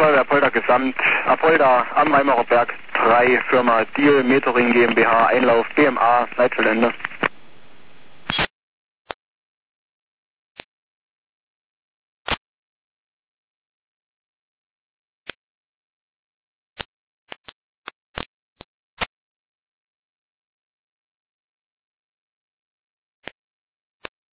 Feuerwehr Apolda Gesamt, Apolda am Weimarer Berg 3, Firma Deal, Metering GmbH, Einlauf BMA, Leitstellende.